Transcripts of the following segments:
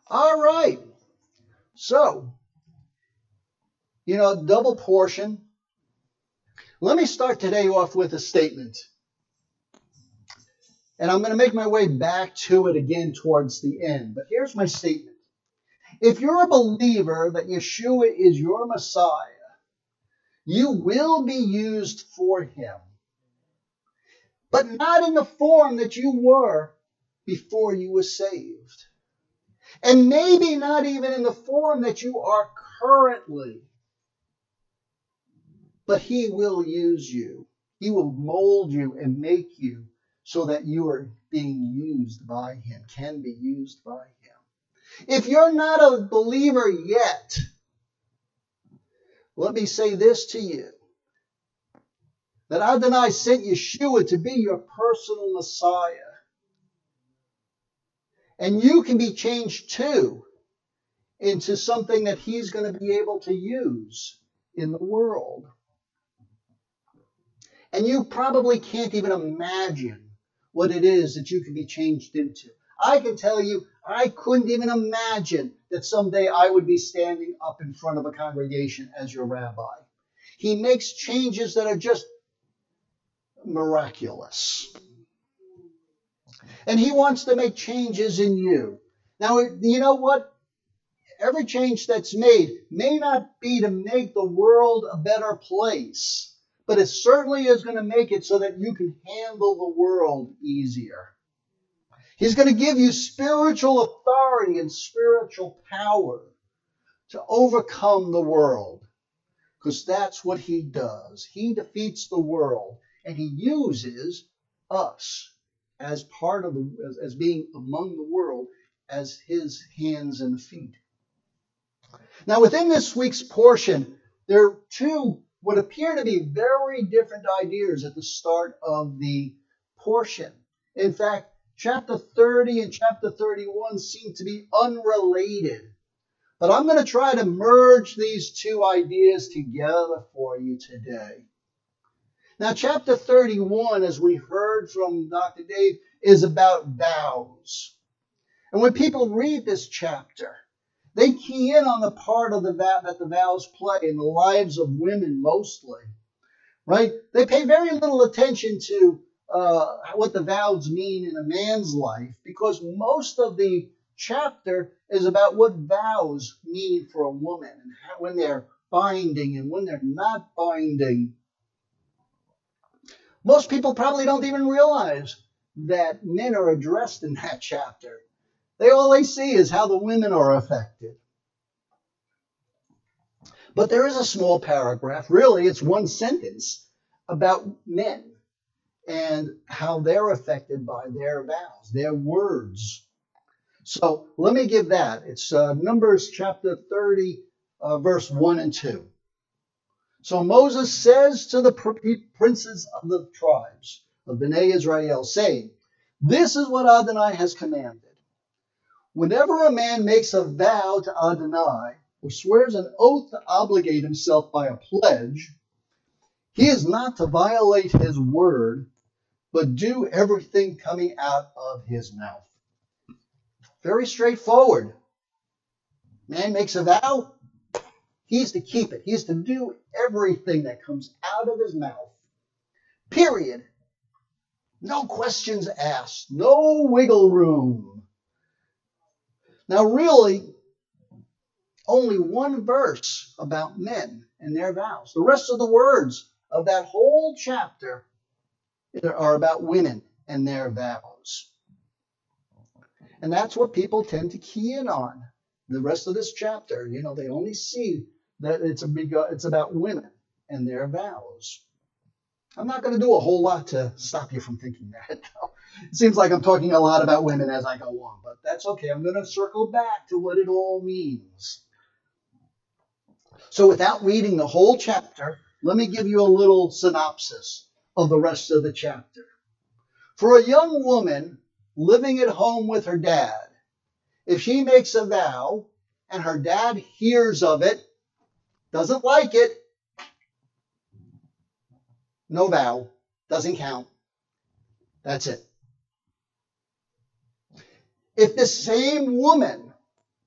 All right. So, double portion. Let me start today off with a statement. And I'm going to make my way back to it again towards the end. But here's my statement. If you're a believer that Yeshua is your Messiah, you will be used for him. But not in the form that you were before you were saved. And maybe not even in the form that you are currently. But he will use you. He will mold you and make you so that you are being used by him, can be used by him. If you're not a believer yet, let me say this to you. That Adonai sent Yeshua to be your personal Messiah. And you can be changed too into something that he's going to be able to use in the world. And you probably can't even imagine what it is that you can be changed into. I can tell you, I couldn't even imagine that someday I would be standing up in front of a congregation as your rabbi. He makes changes that are just miraculous. And he wants to make changes in you. Now, you know what? Every change that's made may not be to make the world a better place, but it certainly is going to make it so that you can handle the world easier. He's going to give you spiritual authority and spiritual power to overcome the world, because that's what he does. He defeats the world, and he uses us as part of as being among the world as his hands and feet. Now, within this week's portion, there are two what appear to be very different ideas at the start of the portion. In fact, chapter 30 and chapter 31 seem to be unrelated. But I'm going to try to merge these two ideas together for you today. Now, chapter 31, as we heard from Dr. Dave, is about vows. And when people read this chapter, they key in on the part of the vow that the vows play in the lives of women mostly, right? They pay very little attention to what the vows mean in a man's life, because most of the chapter is about what vows mean for a woman and how, when they're binding and when they're not binding. Most people probably don't even realize that men are addressed in that chapter. All they see is how the women are affected. But there is a small paragraph, really it's one sentence, about men and how they're affected by their vows, their words. So let me give that. It's Numbers chapter 30, verse 1 and 2. So Moses says to the princes of the tribes of Bnei Israel, saying, "This is what Adonai has commanded. Whenever a man makes a vow to Adonai, or swears an oath to obligate himself by a pledge, he is not to violate his word, but do everything coming out of his mouth." Very straightforward. Man makes a vow, he's to keep it. He's to do everything that comes out of his mouth. Period. No questions asked. No wiggle room. Now, really, only one verse about men and their vows. The rest of the words of that whole chapter are about women and their vows. And that's what people tend to key in on. The rest of this chapter, they only see that it's about women and their vows. I'm not going to do a whole lot to stop you from thinking that. It seems like I'm talking a lot about women as I go on, but that's okay. I'm going to circle back to what it all means. So without reading the whole chapter, let me give you a little synopsis of the rest of the chapter. For a young woman living at home with her dad, if she makes a vow and her dad hears of it, doesn't like it, no vow, doesn't count. That's it. If the same woman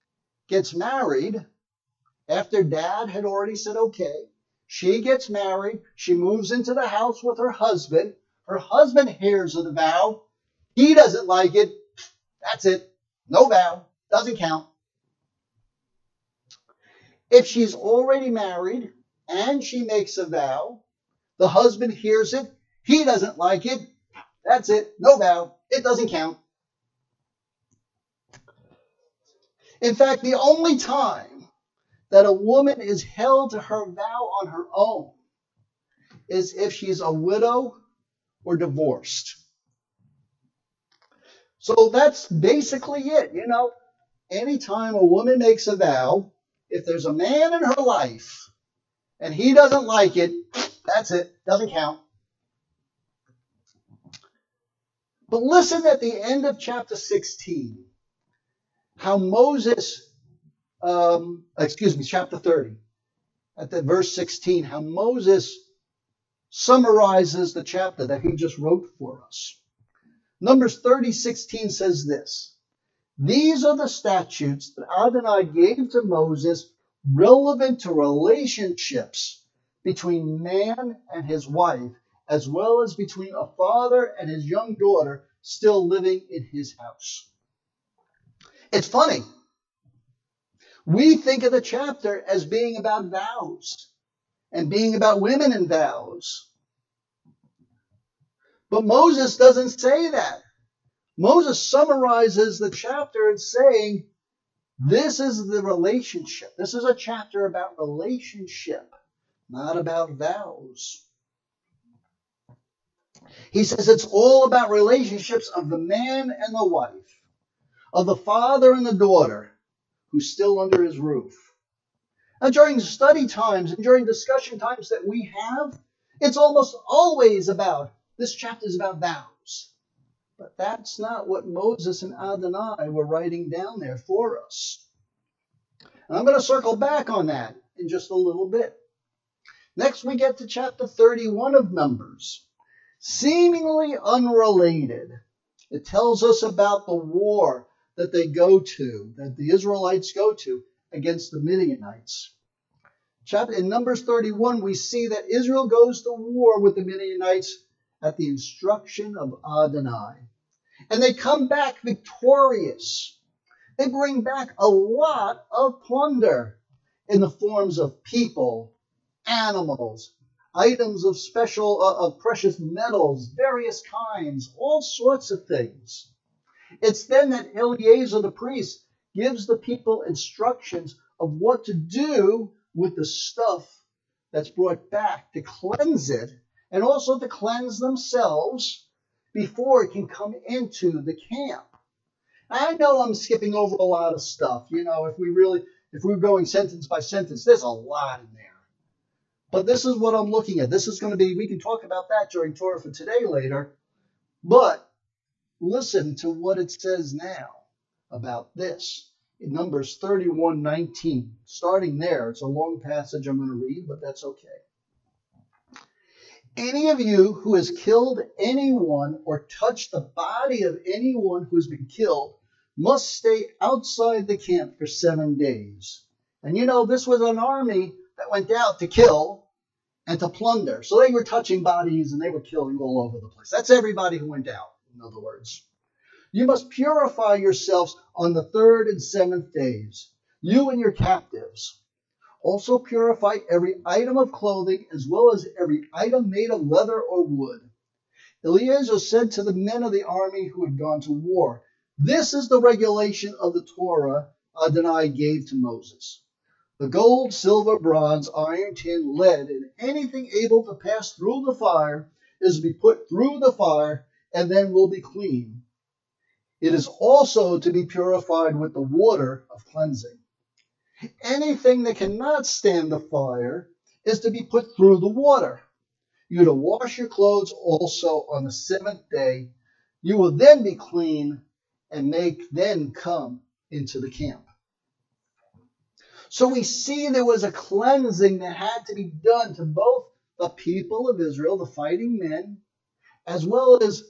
gets married after dad had already said okay. She gets married. She moves into the house with her husband. Her husband hears of the vow. He doesn't like it. That's it. No vow. Doesn't count. If she's already married and she makes a vow, the husband hears it. He doesn't like it. That's it. No vow. It doesn't count. In fact, the only time that a woman is held to her vow on her own is if she's a widow or divorced. So that's basically it. Anytime a woman makes a vow, if there's a man in her life and he doesn't like it, that's it. Doesn't count. But listen at the end of chapter 16, how Moses, chapter 30, at the verse 16, how Moses summarizes the chapter that he just wrote for us. Numbers 30:16 says this: "These are the statutes that Adonai gave to Moses relevant to relationships between man and his wife, as well as between a father and his young daughter still living in his house." It's funny. We think of the chapter as being about vows and being about women and vows. But Moses doesn't say that. Moses summarizes the chapter in saying, this is the relationship. This is a chapter about relationship, not about vows. He says it's all about relationships of the man and the wife, of the father and the daughter who's still under his roof. Now, during study times and during discussion times that we have, it's almost always about, this chapter is about vows. But that's not what Moses and Adonai were writing down there for us. And I'm going to circle back on that in just a little bit. Next, we get to chapter 31 of Numbers. Seemingly unrelated. It tells us about the war that they go to, that the Israelites go to against the Midianites. In Numbers 31, we see that Israel goes to war with the Midianites at the instruction of Adonai. And they come back victorious. They bring back a lot of plunder in the forms of people, animals, items of of precious metals, various kinds, all sorts of things. It's then that Eleazar the priest gives the people instructions of what to do with the stuff that's brought back, to cleanse it, and also to cleanse themselves before it can come into the camp. I know I'm skipping over a lot of stuff. If we're going sentence by sentence, there's a lot in there. But this is what I'm looking at. This is going to be, we can talk about that during Torah for Today later. But listen to what it says now about this in Numbers 31:19. Starting there, it's a long passage I'm going to read, but that's okay. "Any of you who has killed anyone or touched the body of anyone who has been killed must stay outside the camp for 7 days." And this was an army that went out to kill and to plunder. So they were touching bodies and they were killing all over the place. That's everybody who went out, in other words. "You must purify yourselves on the 3rd and 7th days, you and your captives. Also purify every item of clothing as well as every item made of leather or wood." Eleazar said to the men of the army who had gone to war, "This is the regulation of the Torah Adonai gave to Moses. The gold, silver, bronze, iron, tin, lead, and anything able to pass through the fire is to be put through the fire and then will be clean. It is also to be purified with the water of cleansing. Anything that cannot stand the fire is to be put through the water. You are to wash your clothes also on the 7th day. You will then be clean and then come into the camp." So we see there was a cleansing that had to be done to both the people of Israel, the fighting men, as well as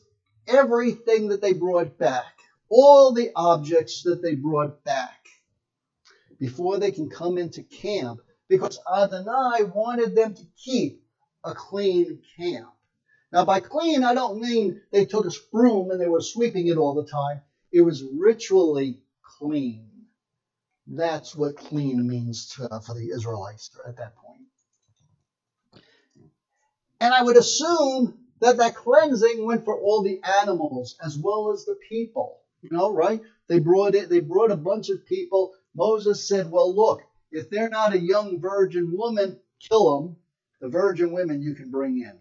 everything that they brought back, all the objects that they brought back. before they can come into camp, because Adonai wanted them to keep a clean camp. Now, by clean, I don't mean they took a broom and they were sweeping it all the time. It was ritually clean. That's what clean means for the Israelites at that point. And I would assume that cleansing went for all the animals as well as the people. Right? They brought a bunch of people. Moses said, well, look, if they're not a young virgin woman, kill them. The virgin women you can bring in.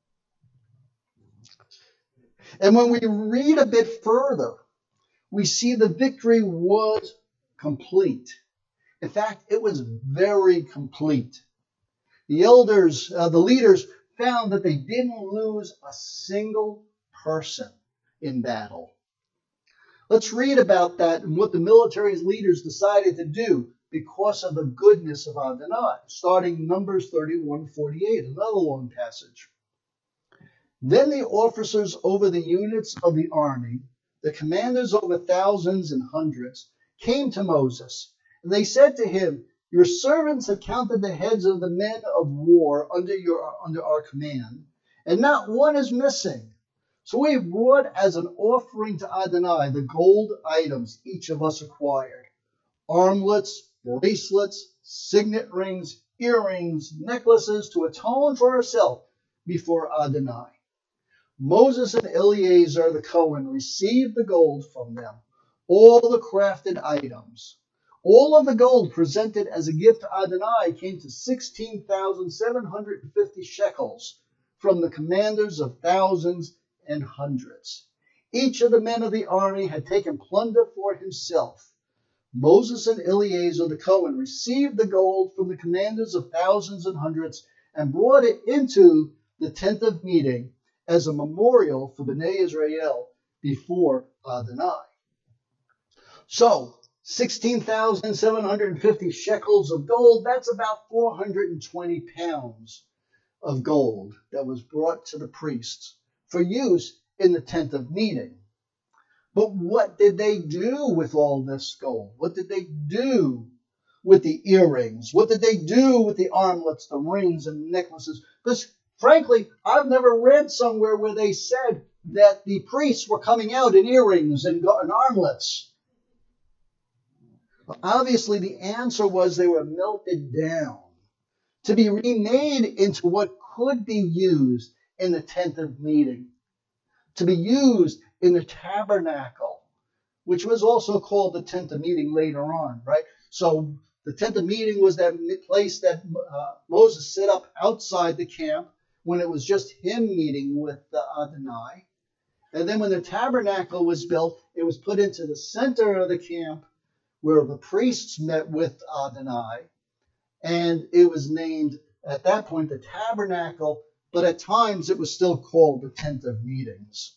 And when we read a bit further, we see the victory was complete. In fact, it was very complete. The elders, the leaders, found that they didn't lose a single person in battle. Let's read about that and what the military leaders decided to do because of the goodness of Adonai, starting Numbers 31:48, another long passage. Then the officers over the units of the army, the commanders over thousands and hundreds, came to Moses, and they said to him, your servants have counted the heads of the men of war under our command, and not one is missing. So we have brought as an offering to Adonai the gold items each of us acquired, armlets, bracelets, signet rings, earrings, necklaces, to atone for ourselves before Adonai. Moses and Eleazar the Cohen received the gold from them, all the crafted items. All of the gold presented as a gift to Adonai came to 16,750 shekels from the commanders of thousands and hundreds. Each of the men of the army had taken plunder for himself. Moses and Eleazar the Cohen received the gold from the commanders of thousands and hundreds and brought it into the tent of meeting as a memorial for Bnei Israel before Adonai. So, 16,750 shekels of gold, that's about 420 pounds of gold that was brought to the priests for use in the tent of meeting. But what did they do with all this gold? What did they do with the earrings? What did they do with the armlets, the rings, and necklaces? Because frankly, I've never read somewhere where they said that the priests were coming out in earrings and armlets. Obviously, the answer was they were melted down to be remade into what could be used in the tent of meeting, to be used in the tabernacle, which was also called the tent of meeting later on, right? So the tent of meeting was that place that Moses set up outside the camp when it was just him meeting with Adonai. And then when the tabernacle was built, it was put into the center of the camp where the priests met with Adonai. And it was named, at that point, the tabernacle, but at times it was still called the tent of meetings.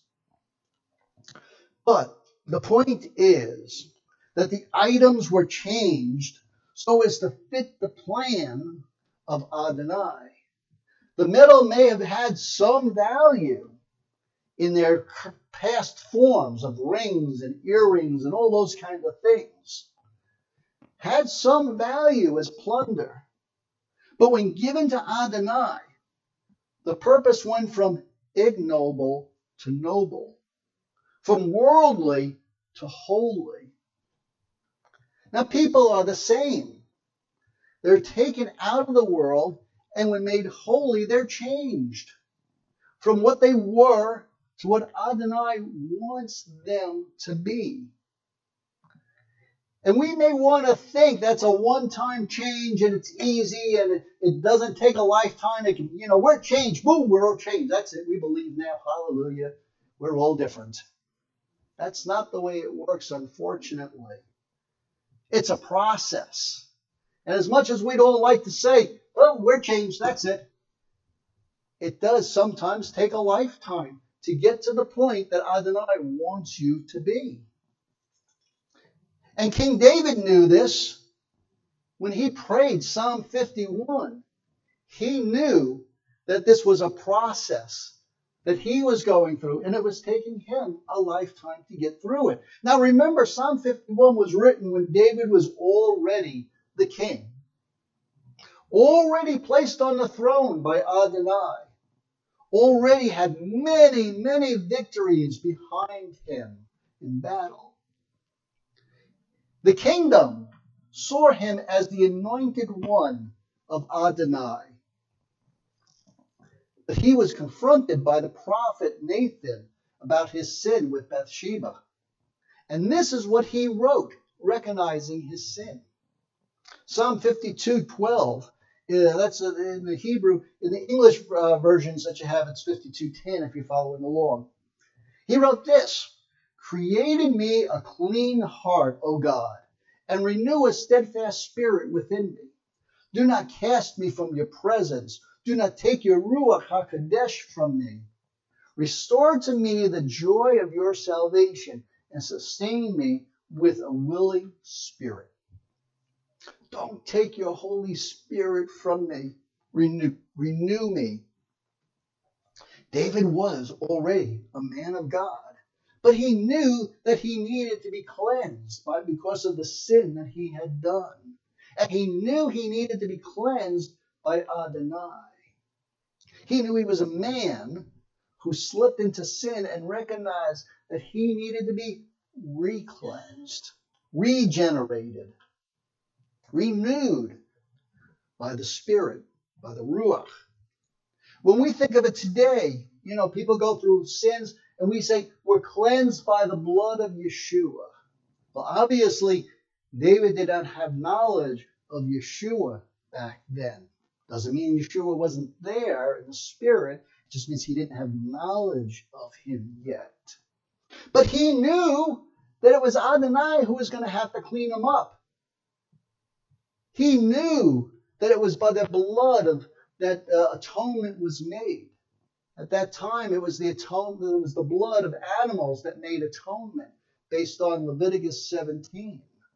But the point is that the items were changed so as to fit the plan of Adonai. The metal may have had some value in their past forms of rings and earrings and all those kinds of things. Had some value as plunder. But when given to Adonai, the purpose went from ignoble to noble, from worldly to holy. Now people are the same. They're taken out of the world, and when made holy, they're changed from what they were to what Adonai wants them to be. And we may want to think that's a one-time change and it's easy and it doesn't take a lifetime. It can, we're changed. Boom, we're all changed. That's it. We believe now. Hallelujah. We're all different. That's not the way it works, unfortunately. It's a process. And as much as we'd all like to say, well, we're changed, that's it. It does sometimes take a lifetime to get to the point that Adonai wants you to be. And King David knew this when he prayed Psalm 51. He knew that this was a process that he was going through, and it was taking him a lifetime to get through it. Now remember, Psalm 51 was written when David was already the king, already placed on the throne by Adonai, already had many, many victories behind him in battle. The kingdom saw him as the anointed one of Adonai. But he was confronted by the prophet Nathan about his sin with Bathsheba. And this is what he wrote, recognizing his sin. Psalm 52:12, that's in the Hebrew. In the English versions that you have, it's 52:10 if you're following along. He wrote this: "Create in me a clean heart, O God, and renew a steadfast spirit within me. Do not cast me from your presence. Do not take your Ruach HaKodesh from me. Restore to me the joy of your salvation and sustain me with a willing spirit." Don't take your Holy Spirit from me. Renew me. David was already a man of God, but he knew that he needed to be cleansed because of the sin that he had done. And he knew he needed to be cleansed by Adonai. He knew he was a man who slipped into sin and recognized that he needed to be re-cleansed, regenerated, renewed by the Spirit, by the Ruach. When we think of it today, people go through sins and we say we're cleansed by the blood of Yeshua. Well, obviously, David did not have knowledge of Yeshua back then. Doesn't mean Yeshua wasn't there in the Spirit. It just means he didn't have knowledge of him yet. But he knew that it was Adonai who was going to have to clean him up. He knew that it was by the blood of that atonement was made. At that time, it was the atonement. It was the blood of animals that made atonement, based on Leviticus 17.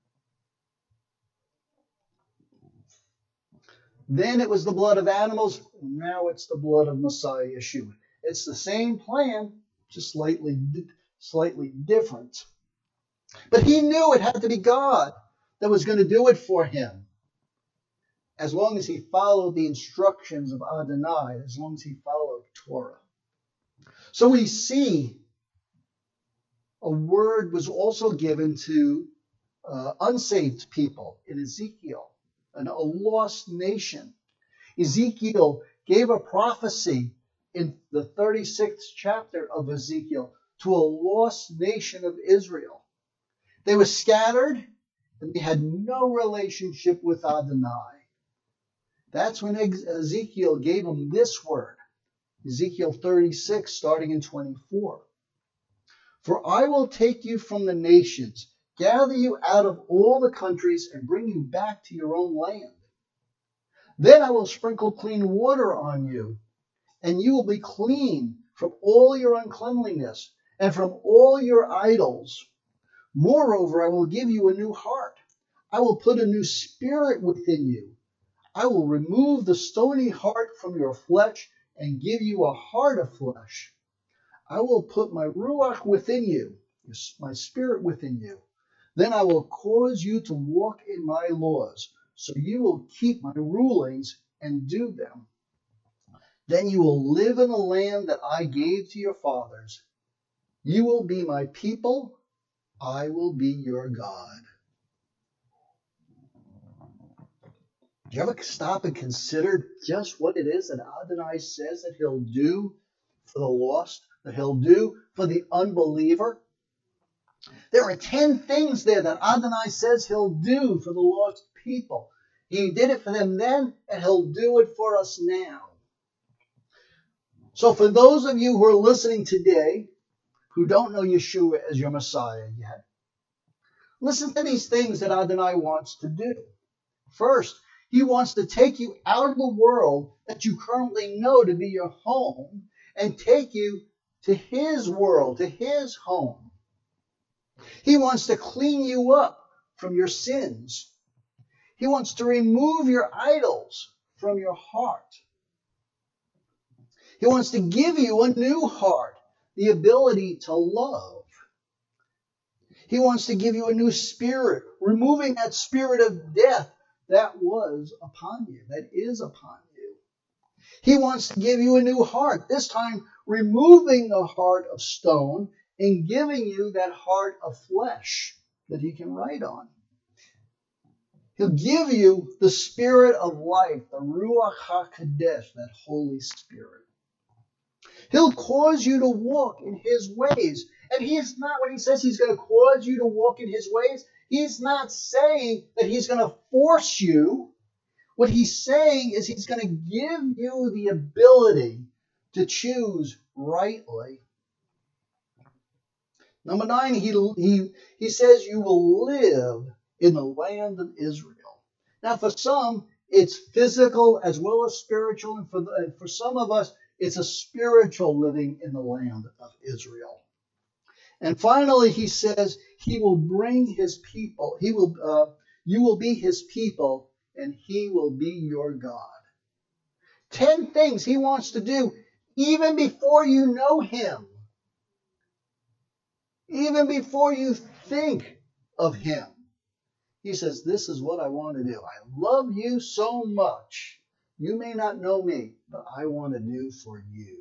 Then it was the blood of animals. Now it's the blood of Messiah Yeshua. It's the same plan, just slightly different. But he knew it had to be God that was going to do it for him, as long as he followed the instructions of Adonai, as long as he followed Torah. So we see a word was also given to unsaved people in Ezekiel, a lost nation. Ezekiel gave a prophecy in the 36th chapter of Ezekiel to a lost nation of Israel. They were scattered and they had no relationship with Adonai. That's when Ezekiel gave them this word, Ezekiel 36, starting in 24. "For I will take you from the nations, gather you out of all the countries, and bring you back to your own land. Then I will sprinkle clean water on you, and you will be clean from all your uncleanliness and from all your idols. Moreover, I will give you a new heart. I will put a new spirit within you. I will remove the stony heart from your flesh and give you a heart of flesh. I will put my Ruach within you, my spirit within you. Then I will cause you to walk in my laws, so you will keep my rulings and do them. Then you will live in the land that I gave to your fathers. You will be my people. I will be your God." Do you ever stop and consider just what it is that Adonai says that he'll do for the lost, that he'll do for the unbeliever? There are 10 things there that Adonai says he'll do for the lost people. He did it for them then, and he'll do it for us now. So for those of you who are listening today who don't know Yeshua as your Messiah yet, listen to these things that Adonai wants to do. First, he wants to take you out of the world that you currently know to be your home and take you to his world, to his home. He wants to clean you up from your sins. He wants to remove your idols from your heart. He wants to give you a new heart, the ability to love. He wants to give you a new spirit, removing that spirit of death that was upon you, that is upon you. He wants to give you a new heart, this time removing the heart of stone and giving you that heart of flesh that he can write on. He'll give you the spirit of life, the Ruach HaKodesh, that Holy Spirit. He'll cause you to walk in his ways. And he's not, when he says he's going to cause you to walk in his ways, he's not saying that he's going to force you. What he's saying is he's going to give you the ability to choose rightly. Number 9, he says you will live in the land of Israel. Now, for some, it's physical as well as spiritual. And for some of us, it's a spiritual living in the land of Israel. And finally, he says he will bring his people. You will be his people, and he will be your God. 10 things he wants to do even before you know him. Even before you think of him. He says, this is what I want to do. I love you so much. You may not know me, but I want to do for you.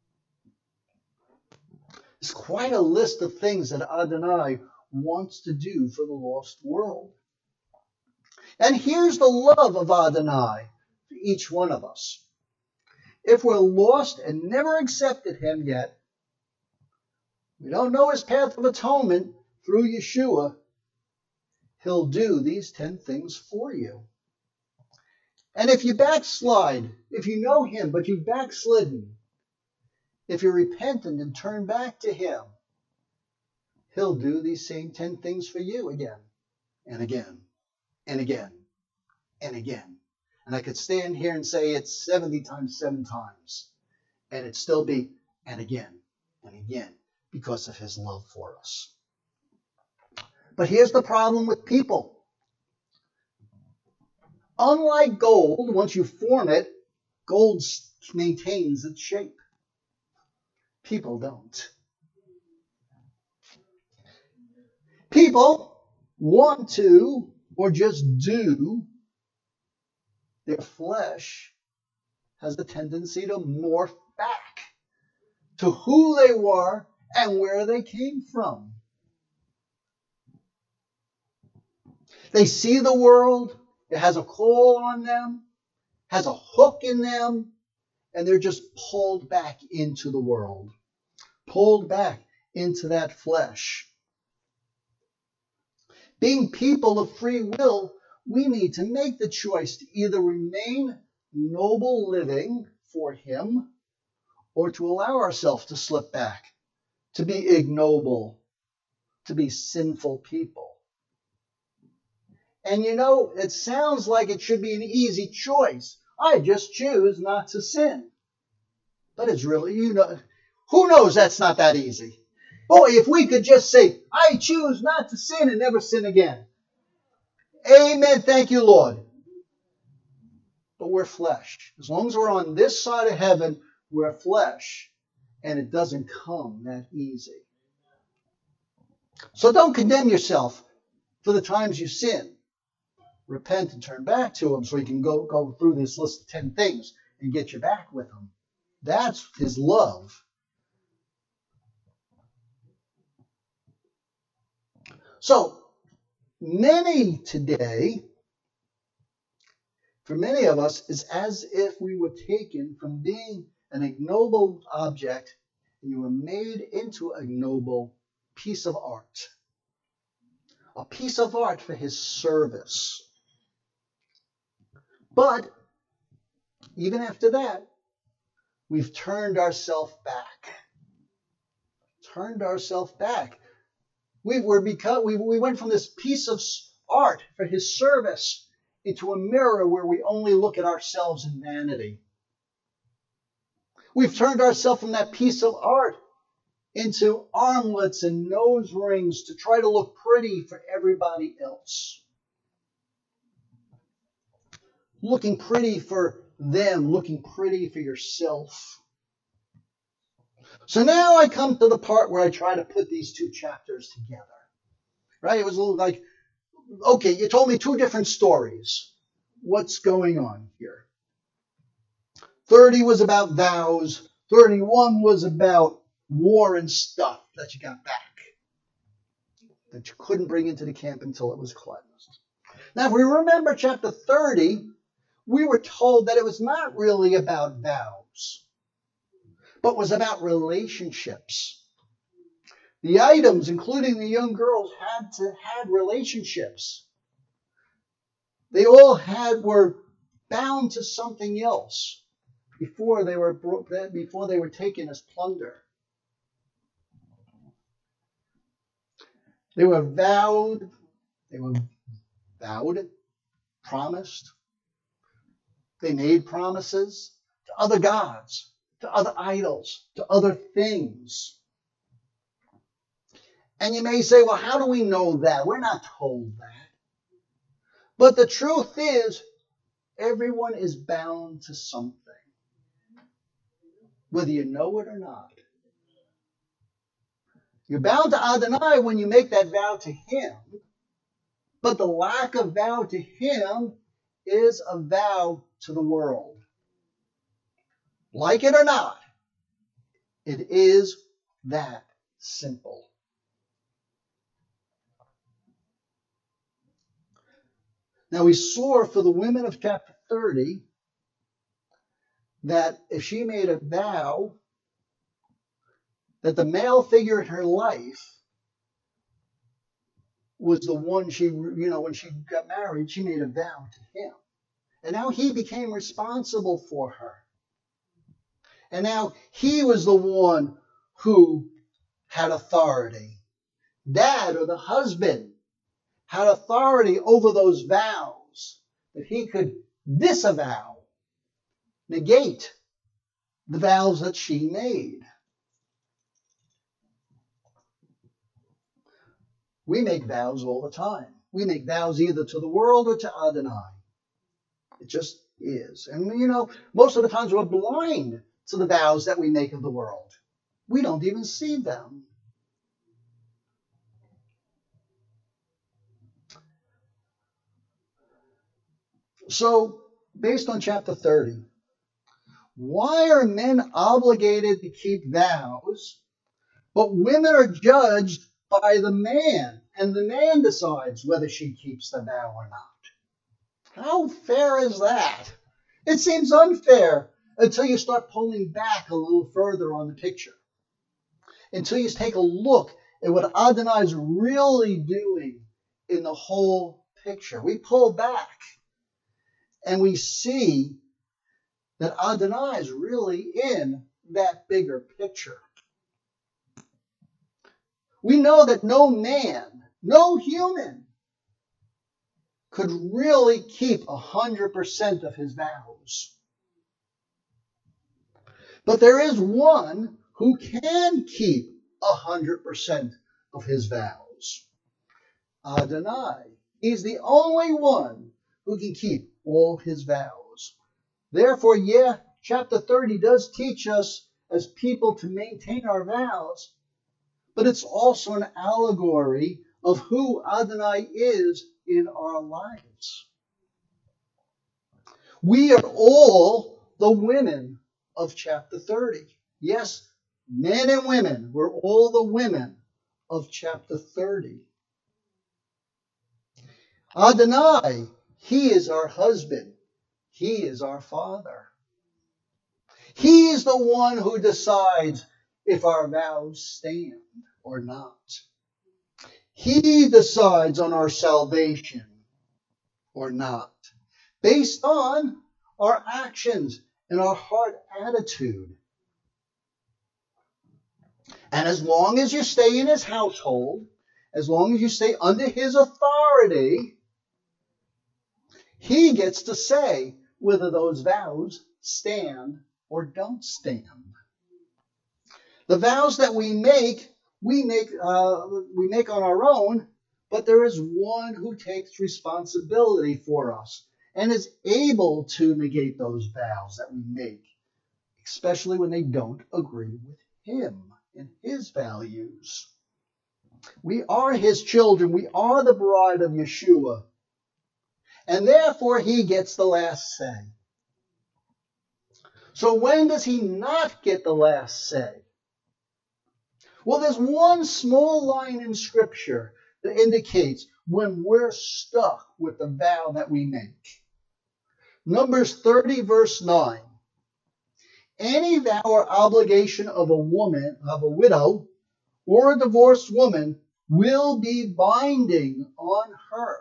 It's quite a list of things that Adonai wants to do for the lost world. And here's the love of Adonai for each one of us. If we're lost and never accepted him yet, we don't know his path of atonement through Yeshua, he'll do these 10 things for you. And if you backslide, if you know him, but you've backslidden, if you're repentant and turn back to him, he'll do these same 10 things for you again and again and again and again. And I could stand here and say it's 70 times 7 times, and it'd still be and again, because of his love for us. But here's the problem with people. Unlike gold, once you form it, gold maintains its shape. People don't. People want to, or just do, their flesh has a tendency to morph back to who they were and where they came from. They see the world, it has a call on them, has a hook in them, and they're just pulled back into the world, pulled back into that flesh. Being people of free will, we need to make the choice to either remain noble living for him or to allow ourselves to slip back, to be ignoble, to be sinful people. And you know, it sounds like it should be an easy choice. I just choose not to sin. But it's really, who knows that's not that easy. Boy, if we could just say, I choose not to sin and never sin again. Amen. Thank you, Lord. But we're flesh. As long as we're on this side of heaven, we're flesh. And it doesn't come that easy. So don't condemn yourself for the times you sin. Repent and turn back to him so he can go through this list of 10 things and get you back with him. That's his love. So, many today, for many of us, is as if we were taken from being an ignoble object and you were made into a noble piece of art. A piece of art for his service. But, even after that, we've turned ourselves back. We went from this piece of art for his service into a mirror where we only look at ourselves in vanity. We've turned ourselves from that piece of art into armlets and nose rings to try to look pretty for everybody else. Looking pretty for them, looking pretty for yourself. So now I come to the part where I try to put these two chapters together. Right? It was a little like, okay, you told me two different stories. What's going on here? 30 was about vows. 31 was about war and stuff that you got back, that you couldn't bring into the camp until it was cleansed. Now, if we remember chapter 30, we were told that it was not really about vows, but was about relationships. The items, including the young girls, had relationships. They all were bound to something else before they were taken as plunder. They were vowed, promised. They made promises to other gods, to other idols, to other things. And you may say, well, how do we know that? We're not told that. But the truth is, everyone is bound to something, whether you know it or not. You're bound to Adonai when you make that vow to him, but the lack of vow to him is a vow to the world. Like it or not, it is that simple. Now we saw for the women of chapter 30 that if she made a vow that the male figure in her life was the one when she got married, she made a vow to him. And now he became responsible for her. And now he was the one who had authority. Dad, or the husband, had authority over those vows that he could disavow, negate the vows that she made. We make vows all the time. We make vows either to the world or to Adonai. It just is. And most of the times we're blind to the vows that we make of the world. We don't even see them. So, based on chapter 30, why are men obligated to keep vows, but women are judged by the man, and the man decides whether she keeps the vow or not? How fair is that? It seems unfair until you start pulling back a little further on the picture. Until you take a look at what Adonai is really doing in the whole picture. We pull back and we see that Adonai is really in that bigger picture. We know that no man, no human, could really keep 100% of his vows. But there is one who can keep 100% of his vows. Adonai. He's the only one who can keep all his vows. Therefore, chapter 30 does teach us as people to maintain our vows, but it's also an allegory of who Adonai is in our lives. We are all the women of chapter 30. Yes, men and women, we're all the women of chapter 30. Adonai, he is our husband. He is our father. He is the one who decides if our vows stand or not. He decides on our salvation or not, based on our actions and our heart attitude. And as long as you stay in his household, as long as you stay under his authority, he gets to say whether those vows stand or don't stand. The vows that we make on our own, but there is one who takes responsibility for us and is able to negate those vows that we make, especially when they don't agree with him and his values. We are his children. We are the bride of Yeshua. And therefore, he gets the last say. So when does he not get the last say? Well, there's one small line in Scripture that indicates when we're stuck with the vow that we make. Numbers 30, verse 9. Any vow or obligation of a woman, of a widow, or a divorced woman will be binding on her.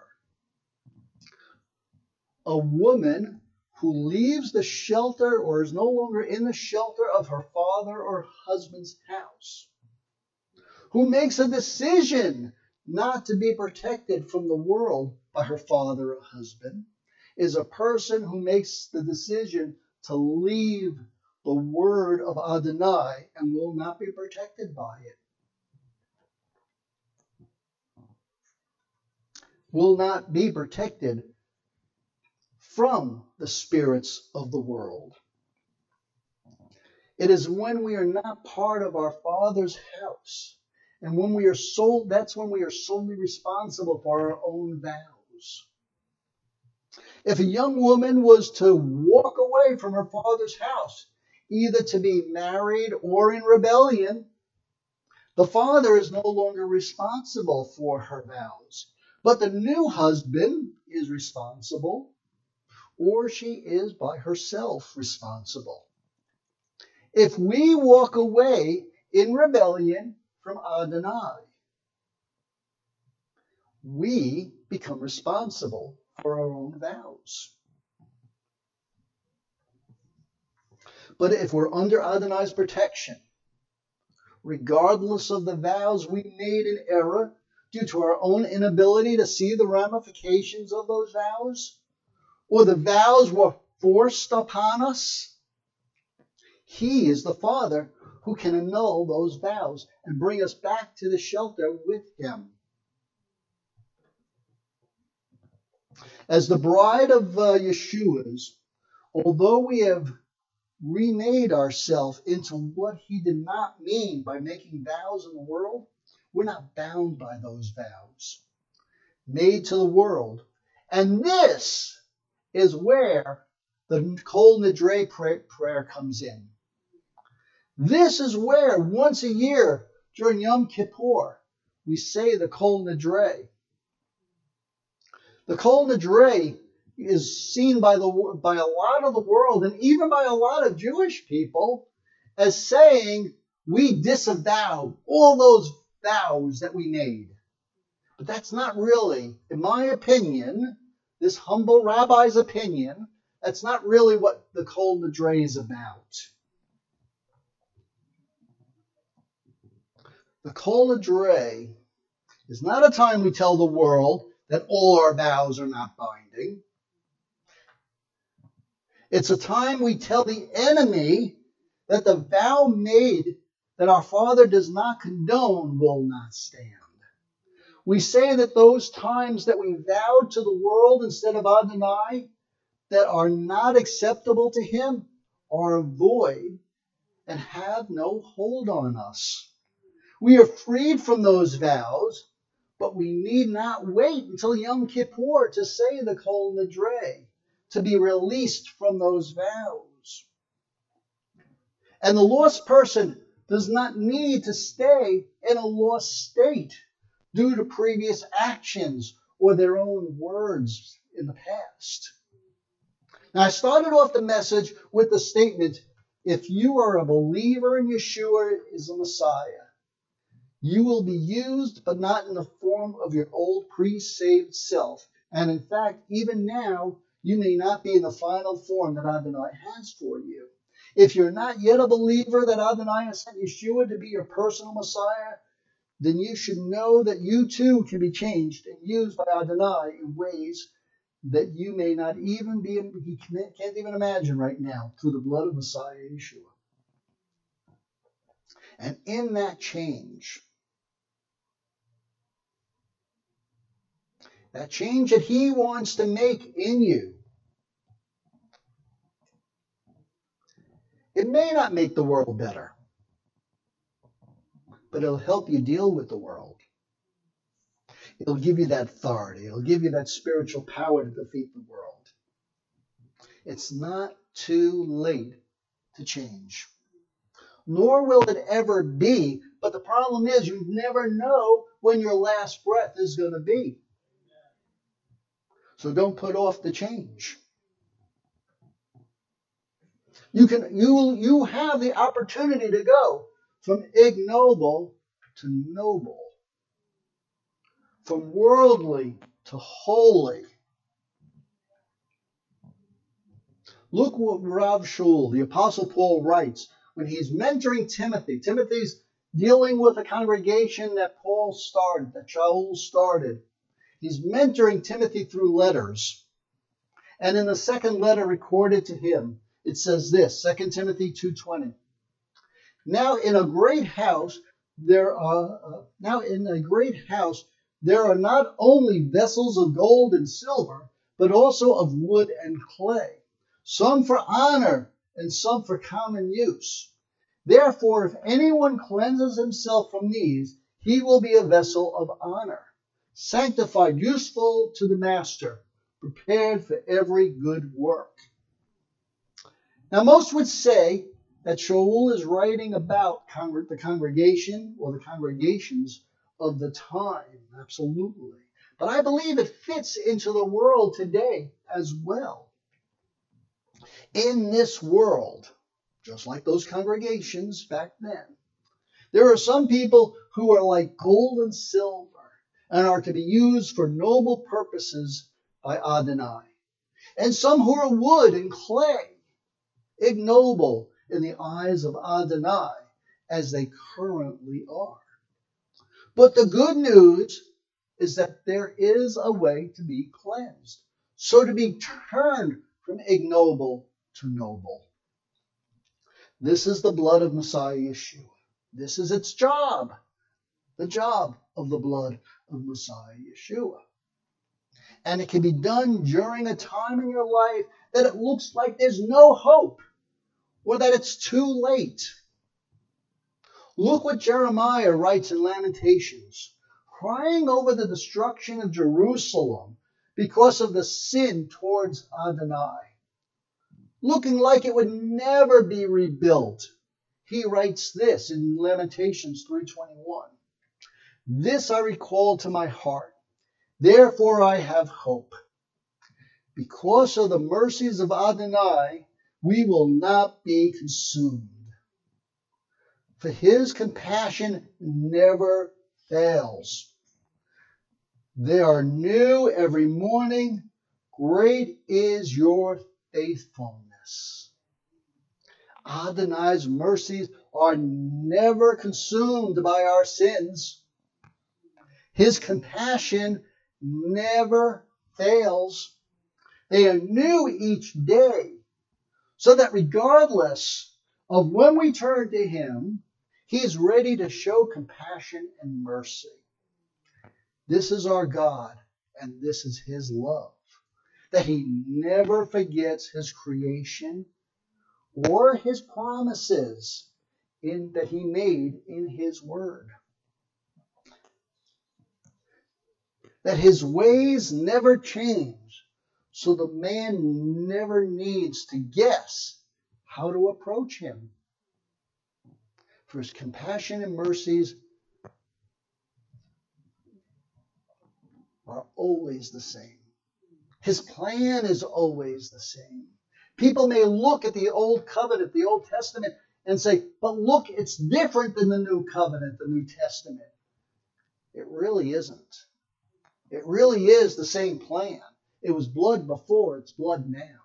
A woman who leaves the shelter or is no longer in the shelter of her father or husband's house, who makes a decision not to be protected from the world by her father or husband, is a person who makes the decision to leave the word of Adonai and will not be protected by it. Will not be protected from the spirits of the world. It is when we are not part of our Father's house, and when we are that's when we are solely responsible for our own vows. If a young woman was to walk away from her father's house, either to be married or in rebellion, the father is no longer responsible for her vows, but the new husband is responsible, or she is by herself responsible. If we walk away in rebellion from Adonai, we become responsible for our own vows. But if we're under Adonai's protection, regardless of the vows we made in error due to our own inability to see the ramifications of those vows, or the vows were forced upon us, he is the Father who can annul those vows and bring us back to the shelter with him. As the bride of Yeshua's, although we have remade ourselves into what he did not mean by making vows in the world, we're not bound by those vows made to the world. And this is where the Kol Nidre prayer comes in. This is where once a year during Yom Kippur we say the Kol Nidre. The Kol Nidre is seen by a lot of the world and even by a lot of Jewish people as saying we disavow all those vows that we made. But that's not really, in my opinion, this humble rabbi's opinion, that's not really what the Kol Nidre is about. The Kol Nidre is not a time we tell the world that all our vows are not binding. It's a time we tell the enemy that the vow made that our Father does not condone will not stand. We say that those times that we vowed to the world instead of Adonai that are not acceptable to him are void and have no hold on us. We are freed from those vows, but we need not wait until Yom Kippur to say the Kol Nidre, to be released from those vows. And the lost person does not need to stay in a lost state due to previous actions or their own words in the past. Now, I started off the message with the statement, if you are a believer in Yeshua is the Messiah, you will be used, but not in the form of your old pre-saved self. And in fact, even now, you may not be in the final form that Adonai has for you. If you're not yet a believer that Adonai has sent Yeshua to be your personal Messiah, then you should know that you too can be changed and used by Adonai in ways that you may not even be, he can't even imagine right now, through the blood of Messiah Yeshua. And in that change that he wants to make in you, it may not make the world better. but it'll help you deal with the world. It'll give you that authority. It'll give you that spiritual power to defeat the world. It's not too late to change. Nor will it ever be. But the problem is you never know when your last breath is going to be. So don't put off the change. You have the opportunity to go from ignoble to noble, from worldly to holy. Look what Rav Shaul, the Apostle Paul, writes when he's mentoring Timothy. Timothy's dealing with a congregation that Paul started, that Shaul started. He's mentoring Timothy through letters. And in the second letter recorded to him, it says this, 2 Timothy 2:20. Now in a great house there are not only vessels of gold and silver, but also of wood and clay, some for honor and some for common use. Therefore, if anyone cleanses himself from these, he will be a vessel of honor, sanctified, useful to the master, prepared for every good work. Now, most would say that Shaul is writing about the congregation or the congregations of the time, absolutely. But I believe it fits into the world today as well. In this world, just like those congregations back then, there are some people who are like gold and silver and are to be used for noble purposes by Adonai, and some who are wood and clay, ignoble in the eyes of Adonai, as they currently are. But the good news is that there is a way to be cleansed, so to be turned from ignoble to noble. This is the blood of Messiah Yeshua. This is its job, the job of the blood of Messiah Yeshua. And it can be done during a time in your life that it looks like there's no hope or that it's too late. Look what Jeremiah writes in Lamentations, crying over the destruction of Jerusalem because of the sin towards Adonai, looking like it would never be rebuilt. He writes this in Lamentations 3:21. This I recall to my heart. Therefore I have hope. Because of the mercies of Adonai, we will not be consumed. For his compassion never fails. They are new every morning. Great is your faithfulness. Adonai's mercies are never consumed by our sins. His compassion never fails. They are new each day, so that regardless of when we turn to him, he is ready to show compassion and mercy. This is our God, and this is his love, that he never forgets his creation or his promises that he made in his word. That his ways never change, so the man never needs to guess how to approach him. For his compassion and mercies are always the same. His plan is always the same. People may look at the Old Covenant, the Old Testament, and say, but look, it's different than the New Covenant, the New Testament. It really isn't. It really is the same plan. It was blood before, it's blood now.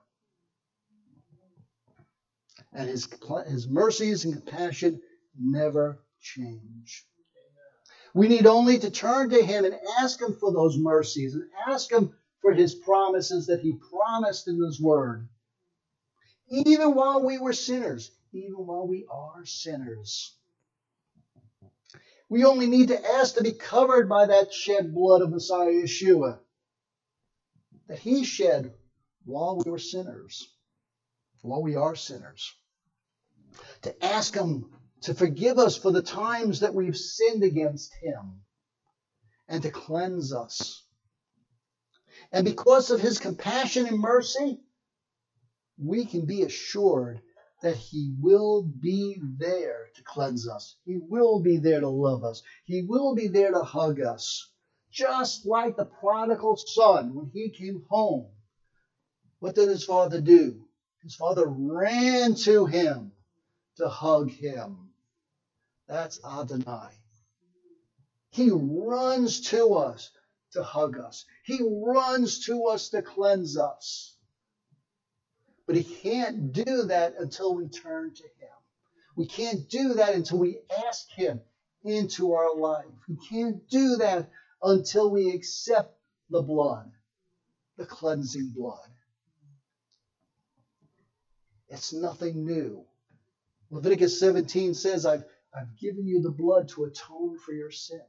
And his mercies and compassion never change. We need only to turn to him and ask him for those mercies and ask him for his promises that he promised in his word. Even while we were sinners, even while we are sinners. We only need to ask to be covered by that shed blood of Messiah Yeshua that he shed while we were sinners, while we are sinners. To ask him to forgive us for the times that we've sinned against him, and to cleanse us. And because of his compassion and mercy, we can be assured that he will be there to cleanse us. He will be there to love us. He will be there to hug us. Just like the prodigal son, when he came home, what did his father do? His father ran to him to hug him. That's Adonai. He runs to us to hug us. He runs to us to cleanse us. But he can't do that until we turn to him. We can't do that until we ask him into our life. We can't do that until we accept the blood, the cleansing blood. It's nothing new. Leviticus 17 says, I've given you the blood to atone for your sin.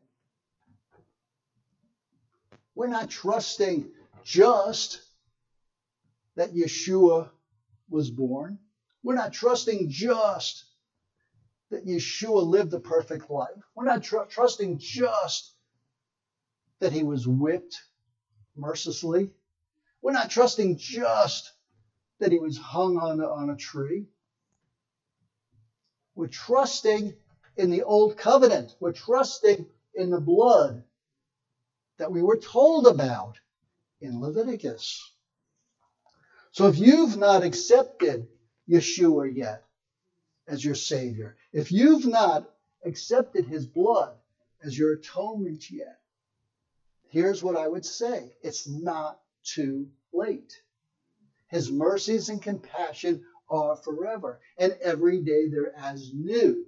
We're not trusting just that Yeshua was born. We're not trusting just that Yeshua lived a perfect life. We're not trusting just that he was whipped mercilessly. We're not trusting just that he was hung on a tree. We're trusting in the old covenant. We're trusting in the blood that we were told about in Leviticus. So if you've not accepted Yeshua yet as your Savior, if you've not accepted his blood as your atonement yet, here's what I would say. It's not too late. His mercies and compassion are forever, and every day they're as new.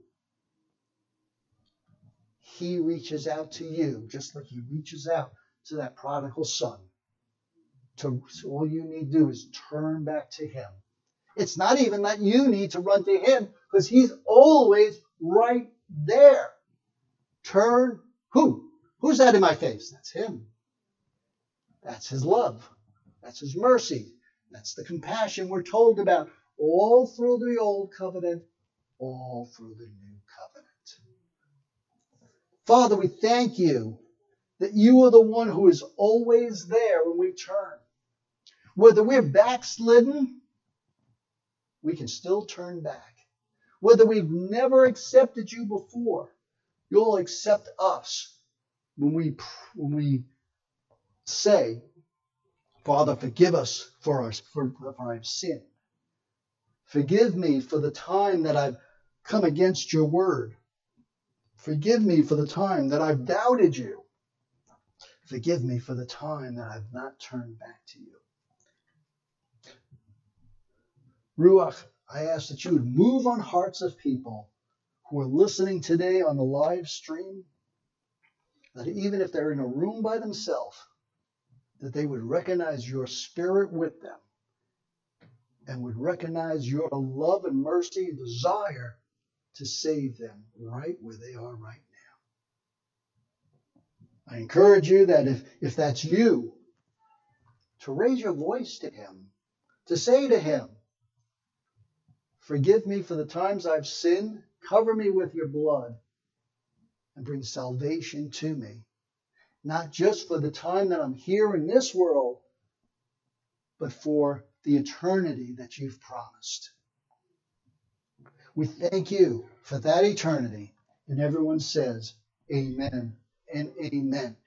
He reaches out to you just like he reaches out to that prodigal son. So all you need to do is turn back to him. It's not even that you need to run to him, because he's always right there. Turn who? Who's that in my face? That's him. That's his love. That's his mercy. That's the compassion we're told about all through the old covenant, all through the new covenant. Father, we thank you that you are the one who is always there when we turn. Whether we're backslidden, we can still turn back. Whether we've never accepted you before, you'll accept us when we say, Father, forgive us for our sin. Forgive me for the time that I've come against your word. Forgive me for the time that I've doubted you. Forgive me for the time that I've not turned back to you. Ruach, I ask that you would move on hearts of people who are listening today on the live stream, that even if they're in a room by themselves, that they would recognize your spirit with them and would recognize your love and mercy and desire to save them right where they are right now. I encourage you that if that's you, to raise your voice to him, to say to him, forgive me for the times I've sinned, cover me with your blood, and bring salvation to me. Not just for the time that I'm here in this world, but for the eternity that you've promised. We thank you for that eternity. And everyone says, amen and amen.